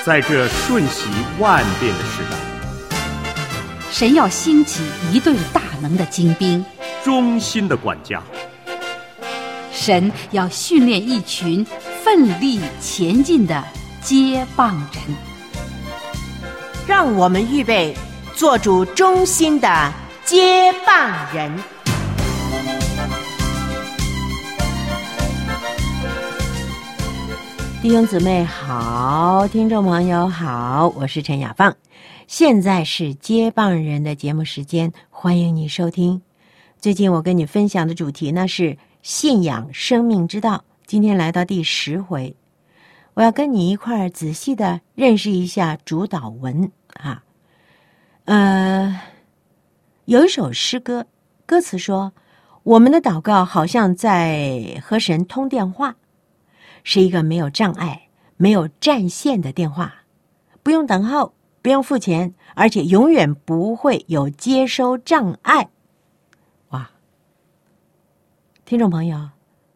在这瞬息万变的时代， 神要兴起一队大能的精兵， 忠心的管家。 神要训练一群奋力前进的接棒人。 让我们预备做主忠心的接棒人。弟兄姊妹好，听众朋友好，我是陈雅芳，现在是接棒人的节目时间，欢迎你收听。最近我跟你分享的主题呢是信仰生命之道，今天来到第10回，我要跟你一块儿仔细的认识一下主祷文啊。有一首诗歌，歌词说，我们的祷告好像在和神通电话，是一个没有障碍、没有占线的电话，不用等候，不用付钱，而且永远不会有接收障碍。哇！听众朋友，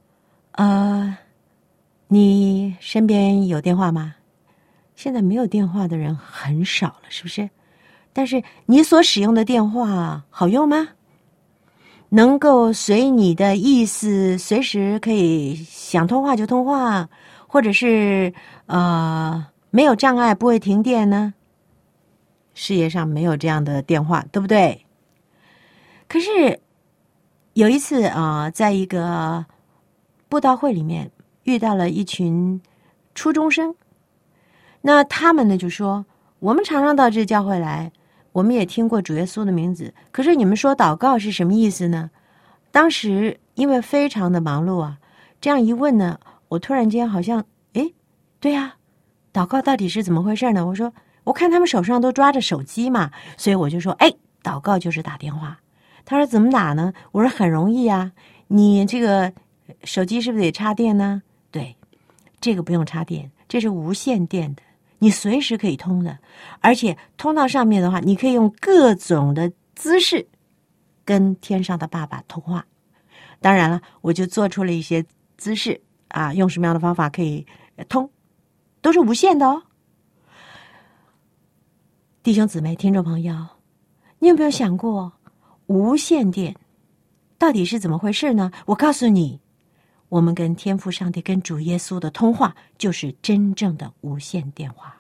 你身边有电话吗？现在没有电话的人很少了，是不是？但是你所使用的电话好用吗？能够随你的意思随时可以想通话就通话，或者是没有障碍不会停电呢？世界上没有这样的电话，对不对？可是有一次在一个布道会里面遇到了一群初中生，那他们呢就说，我们常常到这教会来，我们也听过主耶稣的名字，可是你们说祷告是什么意思呢？当时因为非常的忙碌啊，这样一问呢，我突然间好像对啊，祷告到底是怎么回事呢？我说我看他们手上都抓着手机嘛，所以我就说祷告就是打电话。他说怎么打呢？我说很容易啊，你这个手机是不是得插电呢？对，这个不用插电，这是无线电的，你随时可以通的，而且通到上面的话，你可以用各种的姿势跟天上的爸爸通话。当然了，我就做出了一些姿势啊，用什么样的方法可以通，都是无线的哦。弟兄姊妹听众朋友，你有没有想过无线电到底是怎么回事呢？我告诉你，我们跟天父上帝跟主耶稣的通话就是真正的无线电话。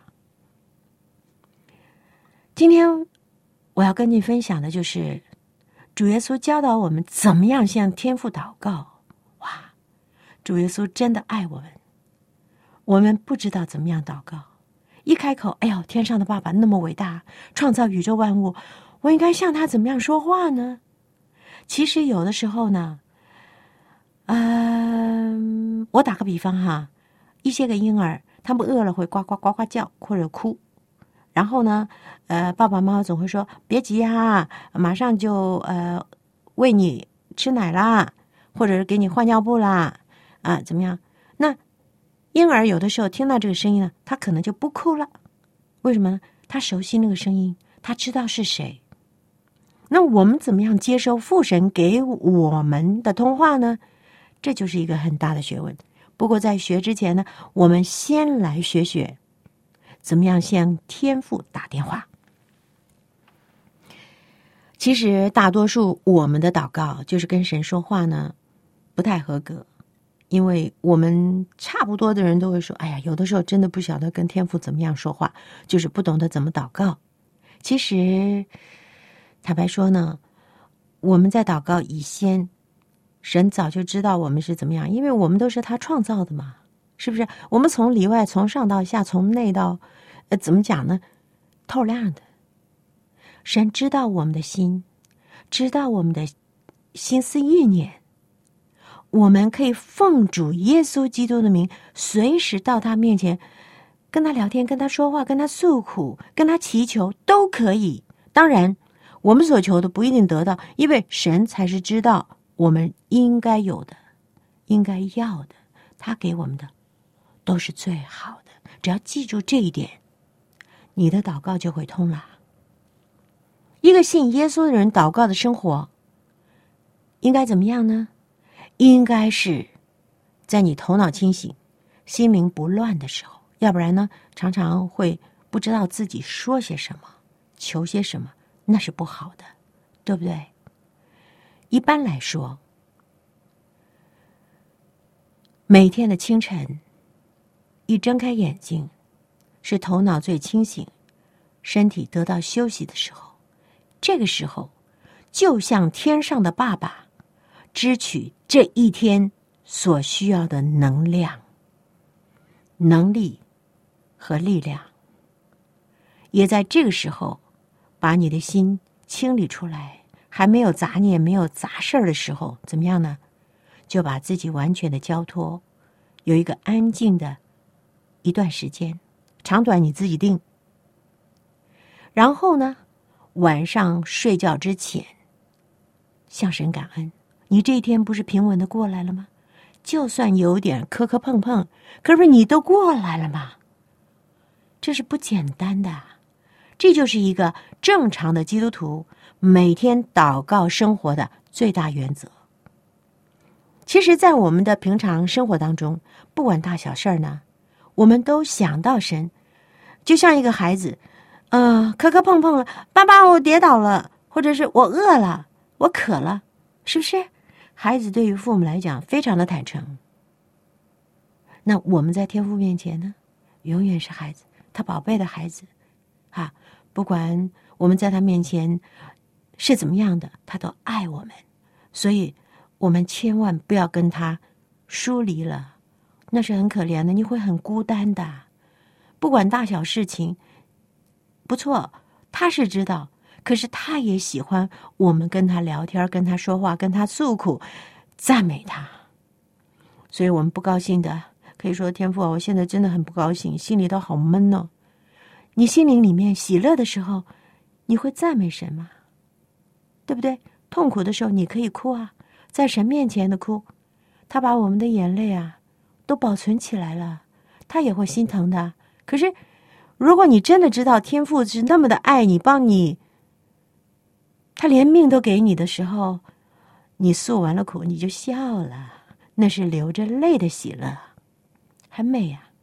今天我要跟你分享的就是主耶稣教导我们怎么样向天父祷告。哇，主耶稣真的爱我们，我们不知道怎么样祷告，一开口，哎呦，天上的爸爸那么伟大，创造宇宙万物，我应该向他怎么样说话呢？其实有的时候呢，我打个比方哈，一些个婴儿他们饿了会呱呱呱呱叫或者哭，然后呢爸爸妈妈总会说别急啊，马上就喂你吃奶啦，或者是给你换尿布啦怎么样？那婴儿有的时候听到这个声音呢，他可能就不哭了，为什么呢？他熟悉那个声音，他知道是谁。那我们怎么样接收父神给我们的通话呢？这就是一个很大的学问。不过在学之前呢，我们先来学怎么样向天父打电话。其实大多数我们的祷告就是跟神说话呢，不太合格，因为我们差不多的人都会说，哎呀，有的时候真的不晓得跟天父怎么样说话，就是不懂得怎么祷告。其实坦白说呢，我们在祷告以先，神早就知道我们是怎么样，因为我们都是他创造的嘛，是不是？我们从里外，从上到下，从内到怎么讲呢？透亮的。神知道我们的心，知道我们的心思意念，我们可以奉主耶稣基督的名，随时到他面前跟他聊天，跟他说话，跟他诉苦，跟他祈求，都可以。当然我们所求的不一定得到，因为神才是知道我们应该有的，应该要的，他给我们的都是最好的。只要记住这一点，你的祷告就会通了。一个信耶稣的人祷告的生活应该怎么样呢？应该是在你头脑清醒、心灵不乱的时候， 要不然呢，常常会不知道自己说些什么，求些什么，那是不好的，对不对？一般来说，每天的清晨，一睁开眼睛，是头脑最清醒，身体得到休息的时候。这个时候，就像天上的爸爸支取这一天所需要的能量、能力和力量，也在这个时候把你的心清理出来。还没有杂念、没有杂事儿的时候，怎么样呢？就把自己完全的交托，有一个安静的一段时间，长短你自己定。然后呢，晚上睡觉之前，向神感恩，你这一天不是平稳的过来了吗？就算有点磕磕碰碰，可是你都过来了吗？这是不简单的，这就是一个正常的基督徒每天祷告生活的最大原则。其实在我们的平常生活当中，不管大小事儿呢，我们都想到神。就像一个孩子磕磕碰碰了，爸爸我跌倒了，或者是我饿了，我渴了，是不是？孩子对于父母来讲非常的坦诚。那我们在天父面前呢，永远是孩子，他宝贝的孩子啊，不管我们在他面前是怎么样的，他都爱我们，所以我们千万不要跟他疏离了，那是很可怜的，你会很孤单的。不管大小事情，不错，他是知道，可是他也喜欢我们跟他聊天，跟他说话，跟他诉苦，赞美他。所以我们不高兴的，可以说天父，我现在真的很不高兴，心里都好闷哦。你心灵里面喜乐的时候，你会赞美神吗？对不对？痛苦的时候你可以哭啊，在神面前的哭，他把我们的眼泪啊都保存起来了，他也会心疼的。可是如果你真的知道天父是那么的爱你，帮你，他连命都给你的时候，你诉完了苦你就笑了，那是流着泪的喜乐，很美啊。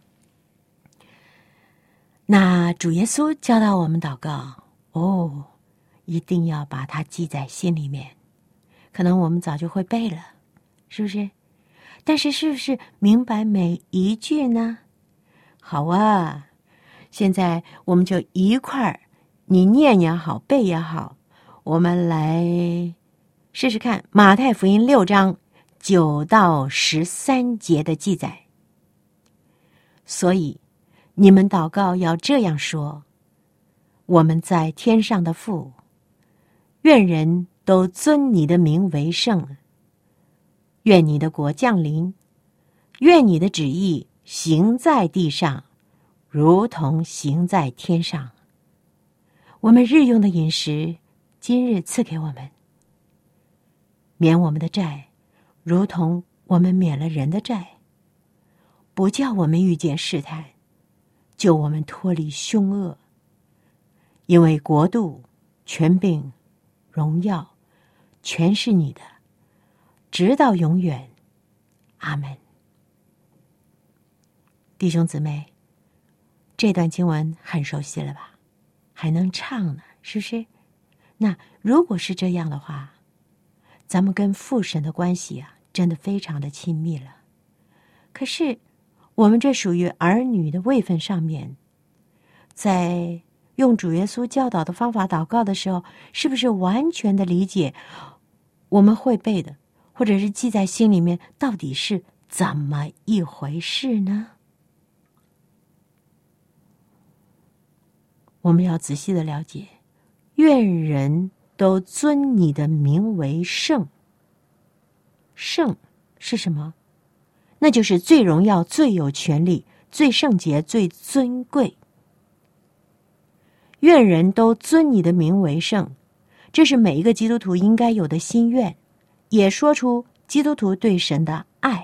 那主耶稣教导我们祷告一定要把它记在心里面。可能我们早就会背了，是不是？但是是不是明白每一句呢？好啊，现在我们就一块儿，你念也好，背也好，我们来试试看马太福音6章9到13节的记载。所以你们祷告要这样说：我们在天上的父，愿人都尊你的名为圣，愿你的国降临，愿你的旨意行在地上，如同行在天上。我们日用的饮食，今日赐给我们，免我们的债，如同我们免了人的债，不叫我们遇见试探，救我们脱离凶恶。因为国度、权柄、荣耀，全是你的，直到永远。阿们。弟兄姊妹，这段经文很熟悉了吧？还能唱呢，是不是？那如果是这样的话，咱们跟父神的关系啊，真的非常的亲密了。可是我们这属于儿女的位分上面，在用主耶稣教导的方法祷告的时候，是不是完全的理解我们会背的，或者是记在心里面，到底是怎么一回事呢？我们要仔细的了解，愿人都尊你的名为圣。圣是什么？那就是最荣耀、最有权力、最圣洁、最尊贵。愿人都尊你的名为圣，这是每一个基督徒应该有的心愿，也说出基督徒对神的爱。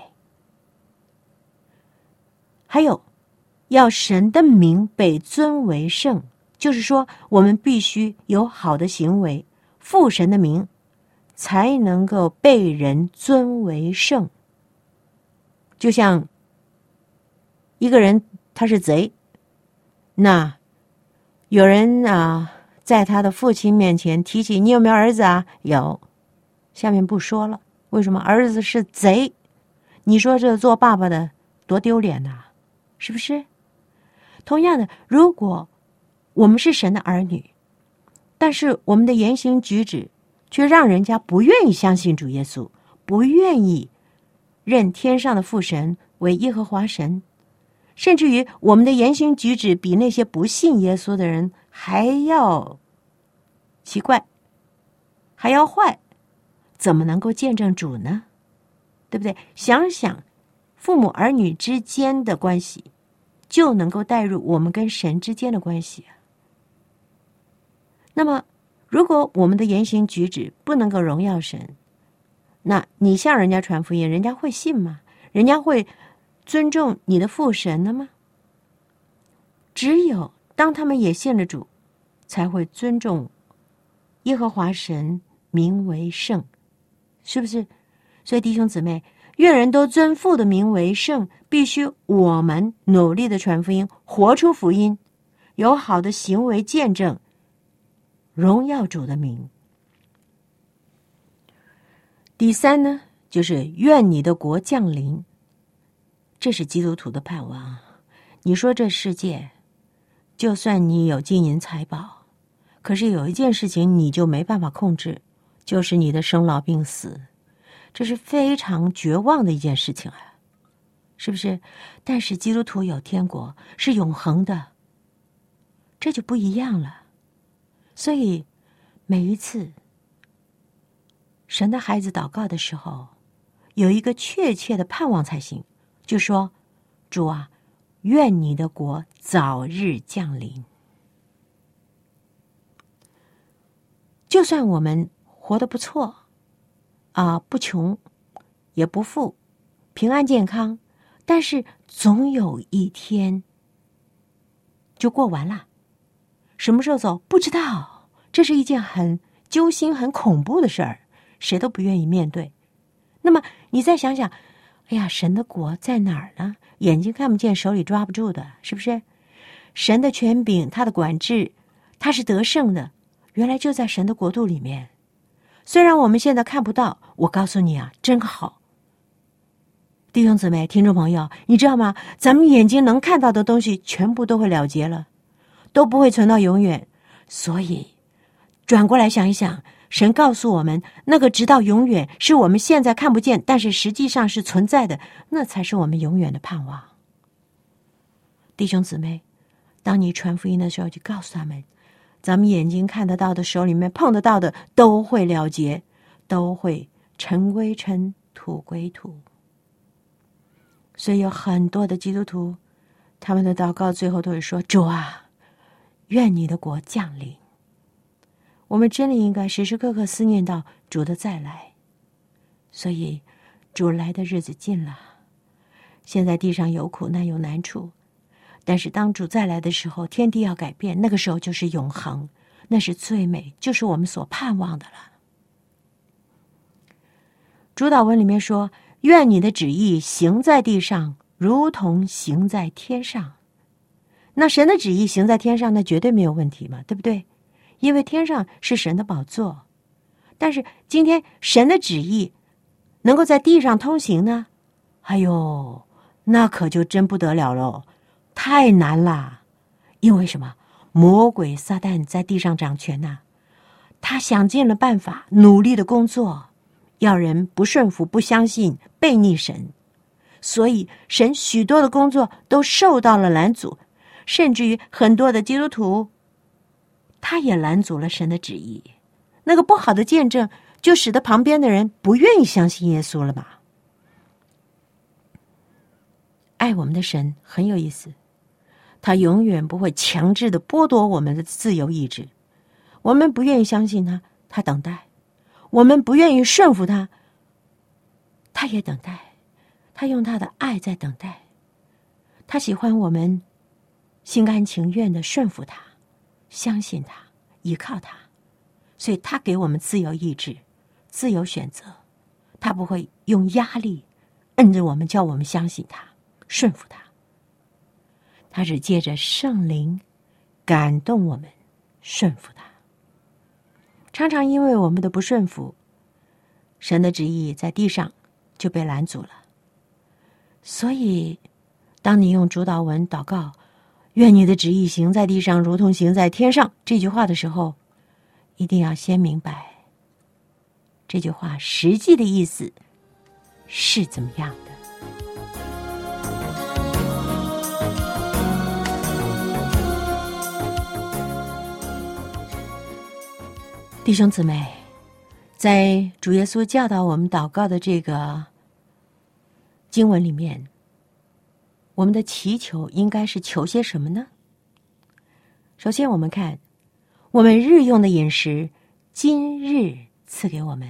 还有，要神的名被尊为圣，就是说我们必须有好的行为，父神的名才能够被人尊为圣。就像一个人他是贼。那有人在他的父亲面前提起你有没有儿子啊？有，下面不说了。为什么？儿子是贼，你说这做爸爸的多丢脸呐，是不是？同样的，如果我们是神的儿女，但是我们的言行举止却让人家不愿意相信主耶稣，不愿意认天上的父神为耶和华神，甚至于我们的言行举止比那些不信耶稣的人还要奇怪，还要坏，怎么能够见证主呢？对不对？想想父母儿女之间的关系，就能够带入我们跟神之间的关系啊。那么如果我们的言行举止不能够荣耀神，那你向人家传福音，人家会信吗？人家会尊重你的父神了吗？只有当他们也信了主，才会尊重耶和华神名为圣，是不是？所以弟兄姊妹，愿人都尊父的名为圣，必须我们努力的传福音，活出福音，有好的行为见证，荣耀主的名。第三呢，就是愿你的国降临，这是基督徒的盼望。你说这世界，就算你有金银财宝，可是有一件事情你就没办法控制，就是你的生老病死，这是非常绝望的一件事情啊，是不是？但是基督徒有天国，是永恒的，这就不一样了。所以每一次神的孩子祷告的时候，有一个确切的盼望才行，就说主啊，愿你的国早日降临。就算我们活得不错不穷也不富，平安健康，但是总有一天就过完了。什么时候走不知道，这是一件很揪心很恐怖的事儿，谁都不愿意面对。那么你再想想，哎呀，神的国在哪儿呢？眼睛看不见，手里抓不住的，是不是？神的权柄，他的管制，他是得胜的，原来就在神的国度里面。虽然我们现在看不到，我告诉你啊，真好。弟兄姊妹，听众朋友，你知道吗？咱们眼睛能看到的东西全部都会了结了，都不会存到永远。所以转过来想一想，神告诉我们，那个直到永远是我们现在看不见，但是实际上是存在的，那才是我们永远的盼望。弟兄姊妹，当你传福音的时候，就告诉他们，咱们眼睛看得到的，手里面碰得到的，都会了结，都会尘归尘，土归土。所以有很多的基督徒，他们的祷告最后都会说，主啊，愿你的国降临。我们真的应该时时刻刻思念到主的再来。所以主来的日子近了，现在地上有苦难有难处，但是当主再来的时候，天地要改变，那个时候就是永恒，那是最美，就是我们所盼望的了。主祷文里面说，愿你的旨意行在地上，如同行在天上。那神的旨意行在天上，那绝对没有问题嘛，对不对？因为天上是神的宝座。但是今天神的旨意能够在地上通行呢，哎呦，那可就真不得了喽，太难了。因为什么？魔鬼撒旦在地上掌权呐，他想尽了办法，努力的工作，要人不顺服、不相信、背逆神。所以神许多的工作都受到了拦阻，甚至于很多的基督徒，他也拦阻了神的旨意。那个不好的见证，就使得旁边的人不愿意相信耶稣了吧？爱我们的神很有意思，他永远不会强制的剥夺我们的自由意志。我们不愿意相信他，他等待；我们不愿意顺服他，他也等待。他用他的爱在等待。他喜欢我们心甘情愿的顺服他，相信他，依靠他。所以他给我们自由意志，自由选择。他不会用压力摁着我们，叫我们相信他，顺服他。 他是借着圣灵感动我们顺服他。常常因为我们的不顺服，神的旨意在地上就被拦阻了。所以当你用主祷文祷告愿你的旨意行在地上如同行在天上这句话的时候，一定要先明白这句话实际的意思是怎么样的。弟兄姊妹，在主耶稣教导我们祷告的这个经文里面，我们的祈求应该是求些什么呢？首先我们看，我们日用的饮食今日赐给我们。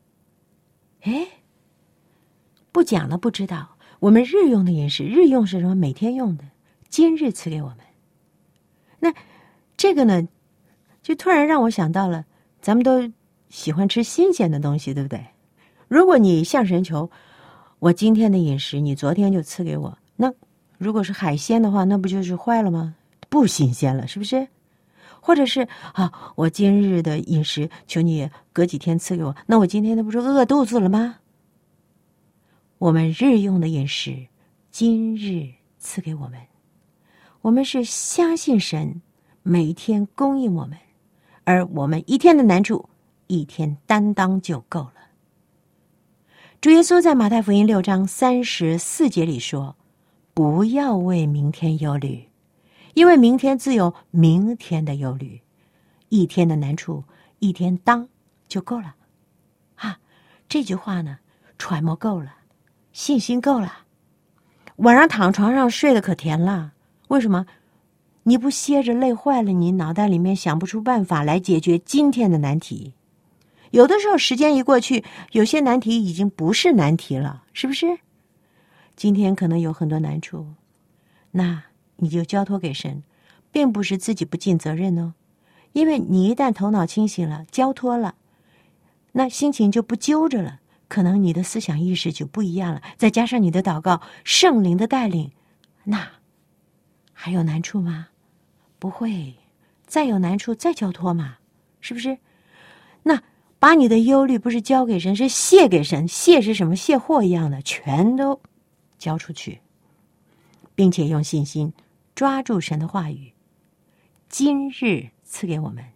不讲了不知道，我们日用的饮食，日用是什么？每天用的，今日赐给我们。那这个呢，就突然让我想到了，咱们都喜欢吃新鲜的东西，对不对？如果你向神求，我今天的饮食你昨天就赐给我，那如果是海鲜的话，那不就是坏了吗？不新鲜了，是不是？或者是我今日的饮食求你隔几天赐给我，那我今天那不是饿肚子了吗？我们日用的饮食今日赐给我们，我们是相信神每天供应我们，而我们一天的难处一天担当就够了。主耶稣在马太福音6章34节里说，不要为明天忧虑，因为明天自有明天的忧虑，一天的难处一天当就够了。这句话呢，揣摩够了，信心够了，晚上躺床上睡得可甜了。为什么？你不歇着累坏了，你脑袋里面想不出办法来解决今天的难题。有的时候时间一过去，有些难题已经不是难题了，是不是？今天可能有很多难处，那你就交托给神，并不是自己不尽责任哦。因为你一旦头脑清醒了，交托了，那心情就不揪着了，可能你的思想意识就不一样了，再加上你的祷告，圣灵的带领，那还有难处吗？不会，再有难处再交托嘛，是不是？那把你的忧虑不是交给神，是卸给神。卸是什么？卸货一样的，全都交出去，并且用信心抓住神的话语，今日赐给我们。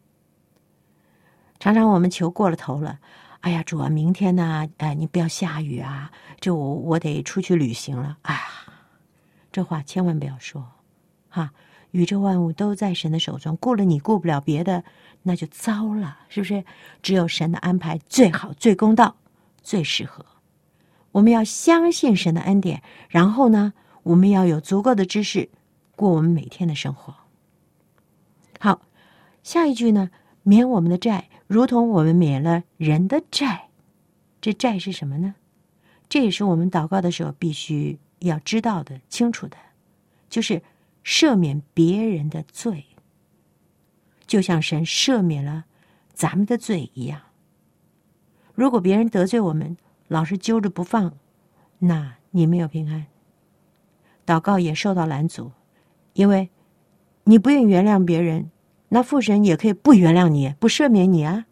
常常我们求过了头了，哎呀，主啊，明天呢，你不要下雨啊，这我得出去旅行了。这话千万不要说宇宙万物都在神的手中，顾了你顾不了别的，那就糟了，是不是？只有神的安排最好、最公道、最适合。我们要相信神的恩典，然后呢，我们要有足够的知识过我们每天的生活。好，下一句呢，免我们的债，如同我们免了人的债。这债是什么呢？这也是我们祷告的时候必须要知道的、清楚的，就是赦免别人的罪，就像神赦免了咱们的罪一样。如果别人得罪我们，老是揪着不放，那你没有平安，祷告也受到拦阻，因为你不愿意原谅别人，那父神也可以不原谅你，不赦免你啊。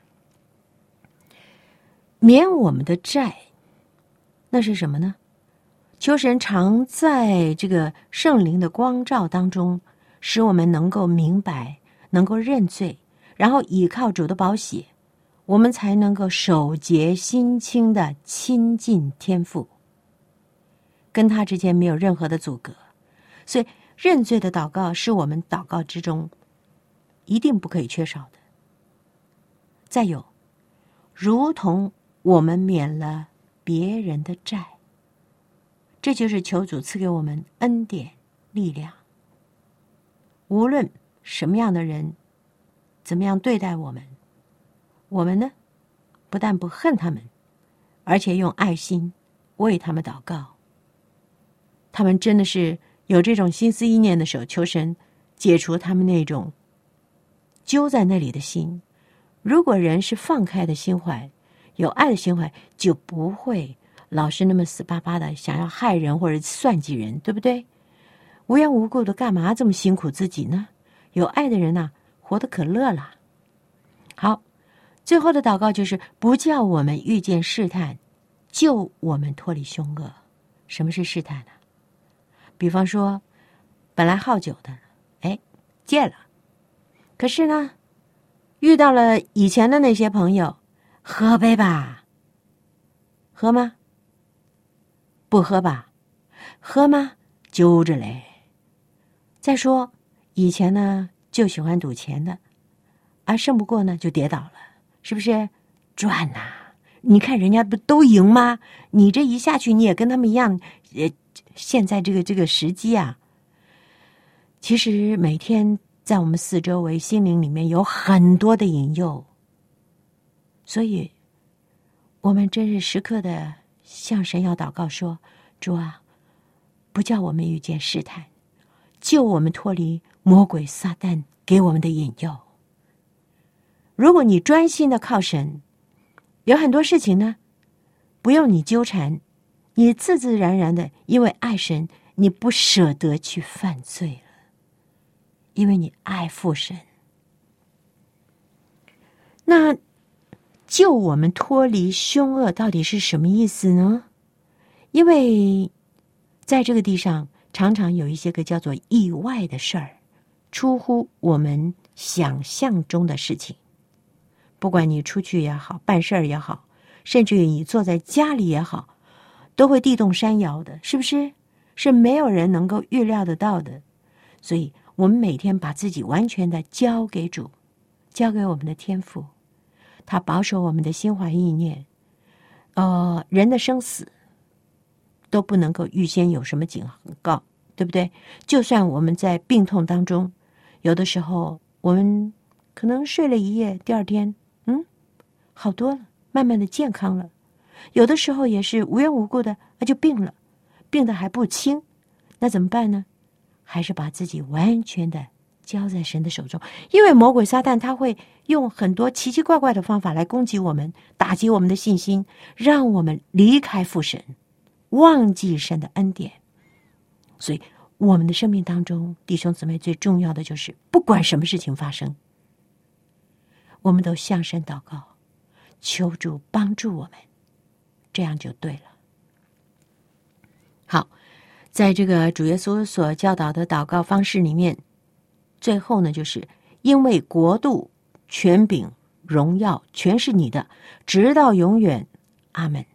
免我们的债，那是什么呢？求神常在这个圣灵的光照当中，使我们能够明白，能够认罪，然后倚靠主的宝血，我们才能够手洁心清的亲近天父，跟他之间没有任何的阻隔。所以认罪的祷告是我们祷告之中一定不可以缺少的。再有，如同我们免了别人的债，这就是求主赐给我们恩典力量。无论什么样的人怎么样对待我们，我们呢，不但不恨他们，而且用爱心为他们祷告。他们真的是有这种心思意念的时候，求神解除他们那种揪在那里的心。如果人是放开的心怀，有爱的心怀，就不会老是那么死巴巴的想要害人或者算计人，对不对？ 无缘无故的干嘛这么辛苦自己呢？有爱的人呐，活得可乐了。好，最后的祷告就是不叫我们遇见试探，救我们脱离凶恶。什么是试探呢？比方说，本来好酒的，戒了，可是呢，遇到了以前的那些朋友，喝杯吧，喝吗？不喝吧，喝吗？揪着嘞。再说，以前呢就喜欢赌钱的，胜不过呢就跌倒了，是不是？赚呐！你看人家不都赢吗？你这一下去，你也跟他们一样。现在这个时机啊，其实每天在我们四周围心灵里面有很多的引诱，所以我们真是时刻的向神要祷告说：主啊，不叫我们遇见试探，救我们脱离魔鬼撒旦给我们的引诱。如果你专心的靠神，有很多事情呢，不用你纠缠，你自自然然的，因为爱神，你不舍得去犯罪了，因为你爱父神。那救我们脱离凶恶到底是什么意思呢？因为在这个地上常常有一些个叫做意外的事儿，出乎我们想象中的事情。不管你出去也好，办事儿也好，甚至于你坐在家里也好，都会地动山摇的，是不是？是没有人能够预料得到的。所以我们每天把自己完全的交给主，交给我们的天父，他保守我们的心怀意念。人的生死都不能够预先有什么警告，对不对？就算我们在病痛当中，有的时候我们可能睡了一夜，第二天好多了，慢慢的健康了。有的时候也是无缘无故的就病了，病得还不轻，那怎么办呢？还是把自己完全的交在神的手中。因为魔鬼撒旦他会用很多奇奇怪怪的方法来攻击我们，打击我们的信心，让我们离开父神，忘记神的恩典。所以我们的生命当中，弟兄姊妹，最重要的就是不管什么事情发生，我们都向神祷告，求主帮助我们，这样就对了。好，在这个主耶稣所教导的祷告方式里面，最后呢，就是因为国度、权柄、荣耀全是你的，直到永远，阿们。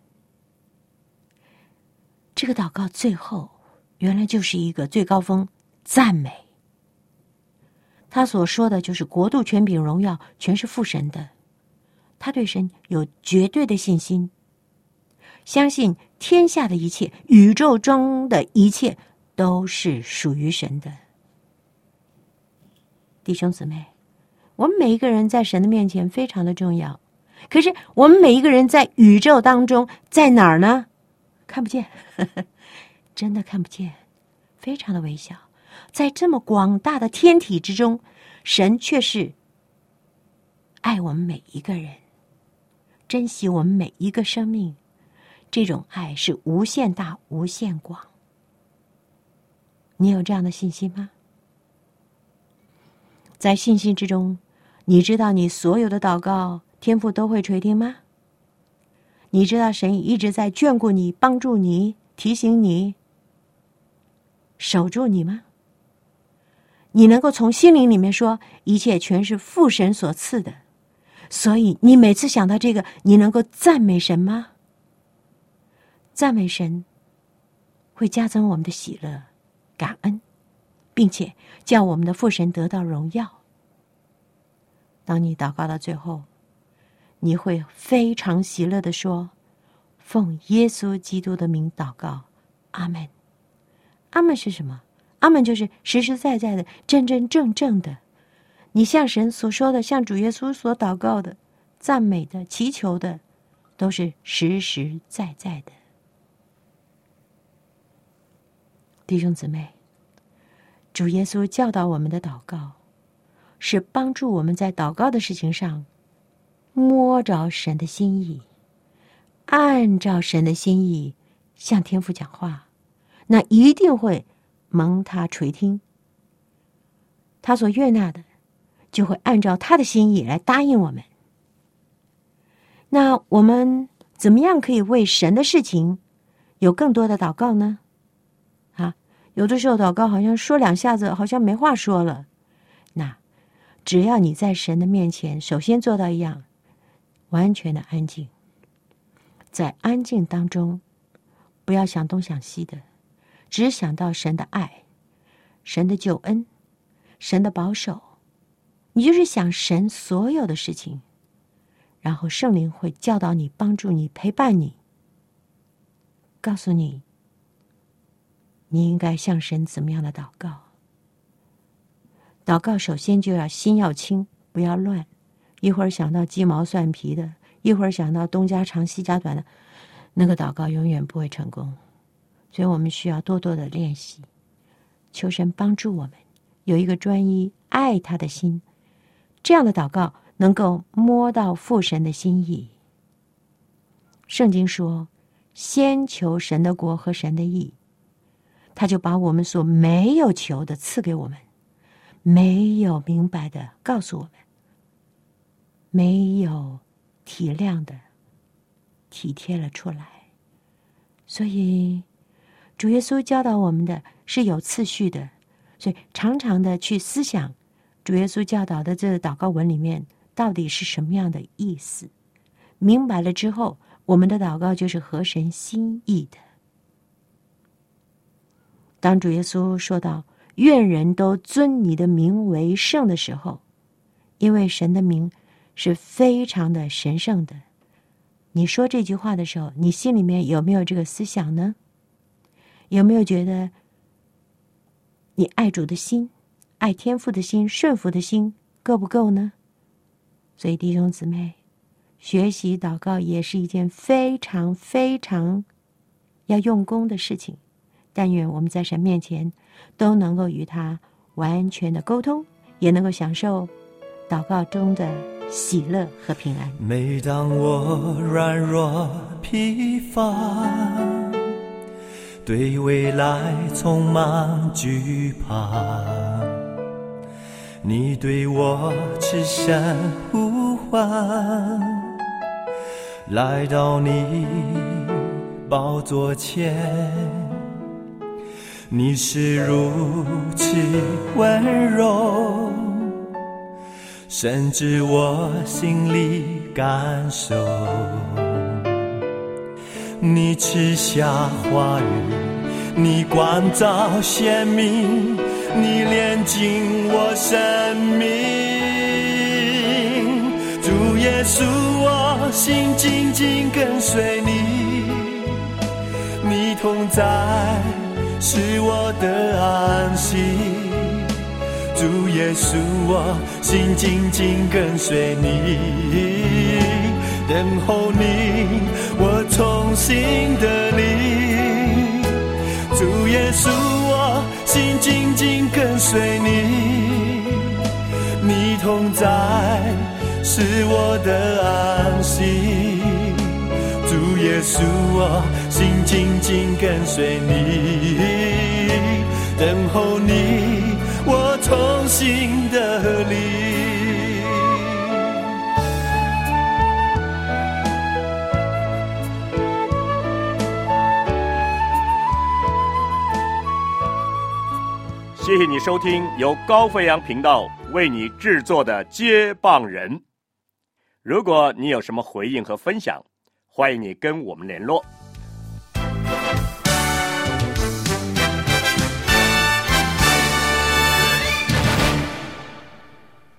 这个祷告最后原来就是一个最高峰，赞美。他所说的就是国度、权柄、荣耀全是父神的，他对神有绝对的信心，相信天下的一切，宇宙中的一切都是属于神的。弟兄姊妹，我们每一个人在神的面前非常的重要，可是我们每一个人在宇宙当中在哪儿呢？看不见，真的看不见，非常的微小。在这么广大的天体之中，神却是爱我们每一个人，珍惜我们每一个生命，这种爱是无限大无限广。你有这样的信心吗？在信心之中，你知道你所有的祷告天父都会垂听吗？你知道神一直在眷顾你，帮助你，提醒你，守住你吗？你能够从心灵里面说，一切全是父神所赐的，所以你每次想到这个，你能够赞美神吗？赞美神会加增我们的喜乐、感恩，并且叫我们的父神得到荣耀。当你祷告到最后，你会非常喜乐地说，奉耶稣基督的名祷告，阿们。阿们是什么？阿们就是实实在在的、真真正正的，你向神所说的，向主耶稣所祷告的、赞美的、祈求的，都是实实在在的。弟兄姊妹，主耶稣教导我们的祷告，是帮助我们在祷告的事情上摸着神的心意，按照神的心意向天父讲话，那一定会蒙他垂听，他所悦纳的就会按照他的心意来答应我们。那我们怎么样可以为神的事情有更多的祷告呢？有的时候祷告好像说两下子好像没话说了。那只要你在神的面前首先做到一样，完全的安静，在安静当中不要想东想西的，只想到神的爱，神的救恩，神的保守，你就是想神所有的事情，然后圣灵会教导你，帮助你，陪伴你，告诉你你应该向神怎么样的祷告。祷告首先就要心要清，不要乱，一会儿想到鸡毛蒜皮的，一会儿想到东家长西家短的，那个祷告永远不会成功。所以我们需要多多的练习，求神帮助我们有一个专一爱他的心，这样的祷告能够摸到父神的心意。圣经说，先求神的国和神的义，他就把我们所没有求的赐给我们，没有明白的告诉我们，没有体谅的体贴了出来。所以主耶稣教导我们的是有次序的，所以常常的去思想主耶稣教导的这个祷告文里面到底是什么样的意思，明白了之后，我们的祷告就是合神心意的。当主耶稣说到愿人都尊你的名为圣的时候，因为神的名是非常的神圣的，你说这句话的时候，你心里面有没有这个思想呢？有没有觉得你爱主的心，爱天父的心，顺服的心够不够呢？所以弟兄姊妹，学习祷告也是一件非常非常要用功的事情。但愿我们在神面前都能够与他完全的沟通，也能够享受祷告中的喜乐和平安。 每当我软弱疲乏，对未来充满惧怕，你对我痴声呼唤，来到你宝座前，你是如此温柔，甚至我心里感受，你赐下话语，你光照显明，你炼净我生命。主耶稣，我心紧紧跟随你，你同在是我的安息。主耶稣，我心紧紧跟随你，等候你，我重新的你。主耶稣，我心紧紧跟随你，你同在是我的安息。主耶稣，我心紧紧跟随你，等候你，我重新的力。 谢谢你收听由高飞扬频道为你制作的接棒人。如果你有什么回应和分享，欢迎你跟我们联络。